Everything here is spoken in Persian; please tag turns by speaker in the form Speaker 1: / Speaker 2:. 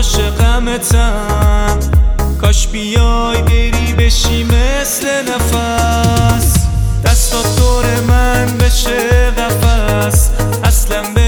Speaker 1: عاشقمتم، کاش بیای بری بشی مثل نفس، دستات دور من بشه قفس، اصلا